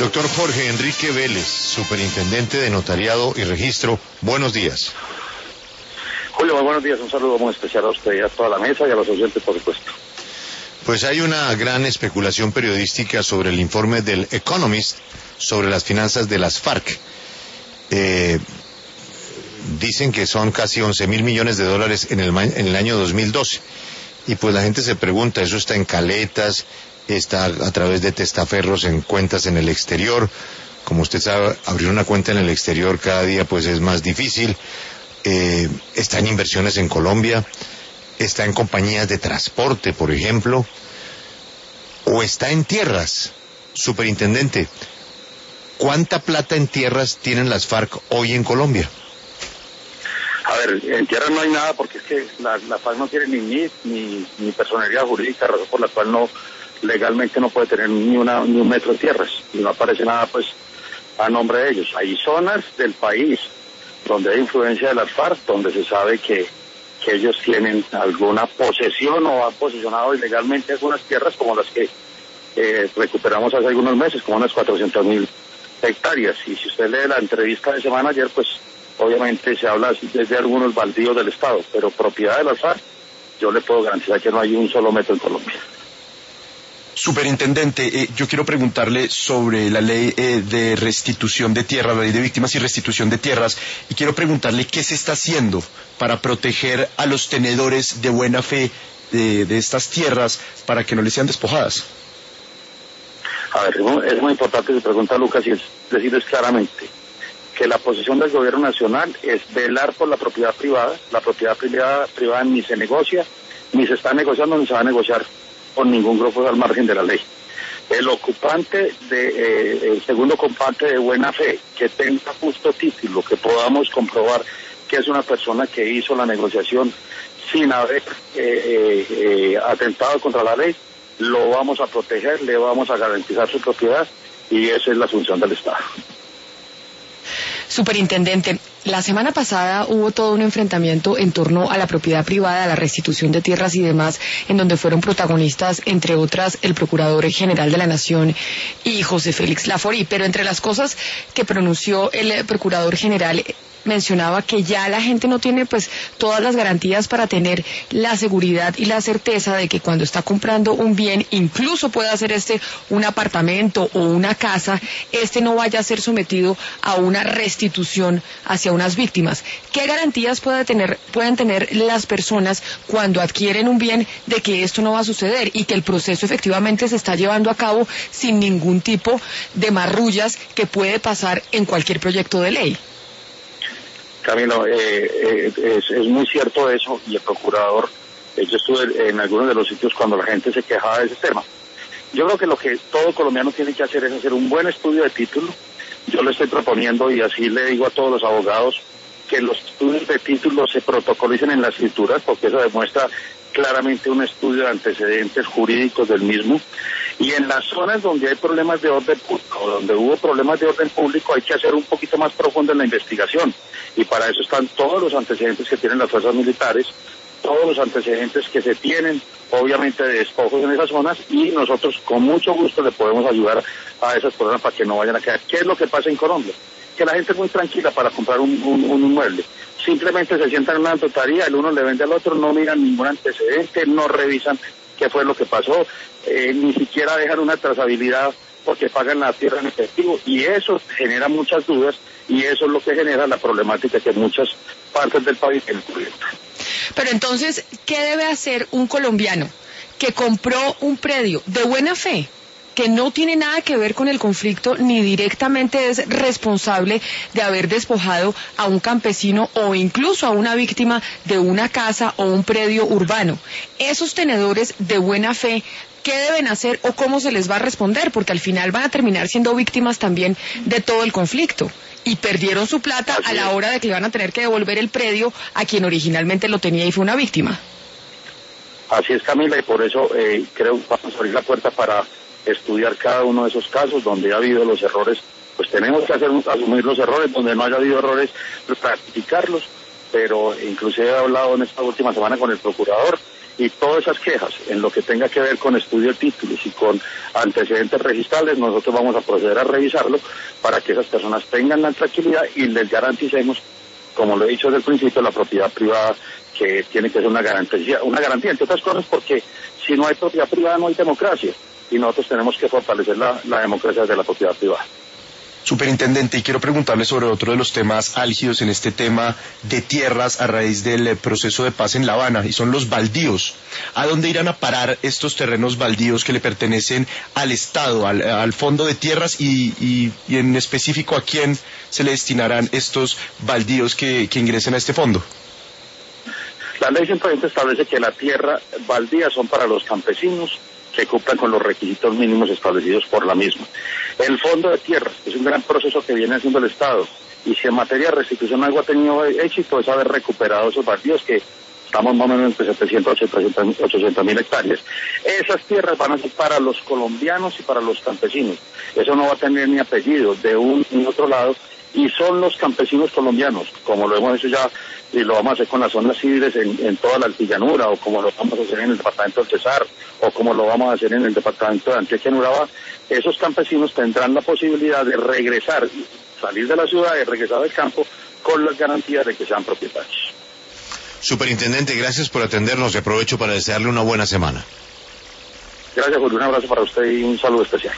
Doctor Jorge Enrique Vélez, superintendente de Notariado y Registro, buenos días. Julio, muy buenos días, un saludo muy especial a usted y a toda la mesa y a los oyentes, por supuesto. Pues hay una gran especulación periodística sobre el informe del Economist sobre las finanzas de las FARC. Dicen que son casi 11.000 millones de dólares en el año 2012. Y pues la gente se pregunta, ¿eso está en caletas? ¿Está a través de testaferros en cuentas en el exterior? Como usted sabe, abrir una cuenta en el exterior cada día pues es más difícil. ¿Está en inversiones en Colombia? ¿Está en compañías de transporte, por ejemplo? ¿O está en tierras? Superintendente, ¿cuánta plata en tierras tienen las FARC hoy en Colombia? A ver, en tierras no hay nada porque es que la FARC no tiene ni personalidad jurídica, razón por la cual no legalmente no puede tener ni un metro de tierras y no aparece nada pues a nombre de ellos. Hay zonas del país donde hay influencia de las FARC, donde se sabe que ellos tienen alguna posesión o han posesionado ilegalmente algunas tierras como las que recuperamos hace algunos meses, como unas 400.000 hectáreas. Y si usted lee la entrevista de semana ayer, pues obviamente se habla desde algunos baldíos del Estado, pero propiedad de las FARC, yo le puedo garantizar que no hay un solo metro en Colombia. Superintendente, yo quiero preguntarle sobre la ley de restitución de tierras, la ley de víctimas y restitución de tierras, y quiero preguntarle qué se está haciendo para proteger a los tenedores de buena fe de estas tierras para que no les sean despojadas. A ver, es muy importante su pregunta, Lucas, y es decirles claramente que la posición del gobierno nacional es velar por la propiedad privada. La propiedad privada ni se negocia, ni se está negociando, ni se va a negociar con ningún grupo al margen de la ley. El ocupante el segundo ocupante de buena fe, que tenga justo título, que podamos comprobar que es una persona que hizo la negociación sin haber atentado contra la ley, lo vamos a proteger, le vamos a garantizar su propiedad y esa es la función del Estado. Superintendente, la semana pasada hubo todo un enfrentamiento en torno a la propiedad privada, a la restitución de tierras y demás, en donde fueron protagonistas, entre otras, el Procurador General de la Nación y José Félix Laforí. Pero entre las cosas que pronunció el Procurador General, mencionaba que ya la gente no tiene pues todas las garantías para tener la seguridad y la certeza de que cuando está comprando un bien, incluso pueda ser un apartamento o una casa, no vaya a ser sometido a una restitución hacia unas víctimas. ¿Qué garantías pueden tener las personas cuando adquieren un bien de que esto no va a suceder y que el proceso efectivamente se está llevando a cabo sin ningún tipo de marrullas que puede pasar en cualquier proyecto de ley? Camilo, es muy cierto eso, y el procurador, yo estuve en algunos de los sitios cuando la gente se quejaba de ese tema. Yo creo que lo que todo colombiano tiene que hacer es hacer un buen estudio de título. Yo le estoy proponiendo, y así le digo a todos los abogados, que los estudios de título se protocolicen en las escrituras, porque eso demuestra claramente un estudio de antecedentes jurídicos del mismo. Y en las zonas donde hay problemas de orden público, o donde hubo problemas de orden público, hay que hacer un poquito más profundo en la investigación. Y para eso están todos los antecedentes que tienen las fuerzas militares, todos los antecedentes que se tienen, obviamente, de despojos en esas zonas, y nosotros con mucho gusto le podemos ayudar a esas personas para que no vayan a quedar. ¿Qué es lo que pasa en Colombia? Que la gente es muy tranquila para comprar un mueble. Simplemente se sientan en una notaría, el uno le vende al otro, no miran ningún antecedente, no revisan qué fue lo que pasó, ni siquiera dejan una trazabilidad porque pagan la tierra en efectivo, y eso genera muchas dudas, y eso es lo que genera la problemática que en muchas partes del país tienen ocurriendo. Pero entonces, ¿qué debe hacer un colombiano que compró un predio de buena fe, que no tiene nada que ver con el conflicto, ni directamente es responsable de haber despojado a un campesino o incluso a una víctima de una casa o un predio urbano? Esos tenedores de buena fe, ¿qué deben hacer o cómo se les va a responder? Porque al final van a terminar siendo víctimas también de todo el conflicto. Y perdieron su plata a la hora de que le van a tener que devolver el predio a quien originalmente lo tenía y fue una víctima. Así es, Camila, y por eso creo que vamos a abrir la puerta para estudiar cada uno de esos casos donde ha habido los errores. Pues tenemos que asumir los errores, donde no haya habido errores, pues, practicarlos. Pero inclusive he hablado en esta última semana con el procurador Y todas esas quejas, en lo que tenga que ver con estudio de títulos y con antecedentes registrales, nosotros vamos a proceder a revisarlo para que esas personas tengan la tranquilidad y les garanticemos, como lo he dicho desde el principio, la propiedad privada, que tiene que ser una garantía, entre otras cosas, porque si no hay propiedad privada no hay democracia, y nosotros tenemos que fortalecer la democracia de la propiedad privada. Superintendente, y quiero preguntarle sobre otro de los temas álgidos en este tema de tierras a raíz del proceso de paz en La Habana, y son los baldíos. ¿A dónde irán a parar estos terrenos baldíos que le pertenecen al Estado, al Fondo de Tierras, y en específico a quién se le destinarán estos baldíos que ingresen a este fondo? La ley simplemente establece que la tierra baldía son para los campesinos que cumplan con los requisitos mínimos establecidos por la misma. El Fondo de Tierras es un gran proceso que viene haciendo el Estado, y si en materia de restitución algo ha tenido éxito es haber recuperado esos baldíos, que estamos más o menos entre 700 y 800.000 hectáreas. Esas tierras van a ser para los colombianos y para los campesinos. Eso no va a tener ni apellido de un ni otro lado, y son los campesinos colombianos, como lo hemos hecho ya, y lo vamos a hacer con las zonas civiles en toda la altillanura, o como lo vamos a hacer en el departamento del Cesar, o como lo vamos a hacer en el departamento de Antioquia en Urabá. Esos campesinos tendrán la posibilidad de regresar, salir de la ciudad y regresar al campo con las garantías de que sean propietarios. Superintendente, gracias por atendernos y aprovecho para desearle una buena semana. Gracias, Julio, un abrazo para usted y un saludo especial.